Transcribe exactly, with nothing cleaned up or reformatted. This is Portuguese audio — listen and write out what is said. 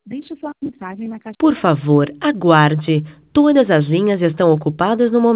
Deixe sua mensagem na caixa. Por favor, aguarde. Todas as linhas estão ocupadas no momento.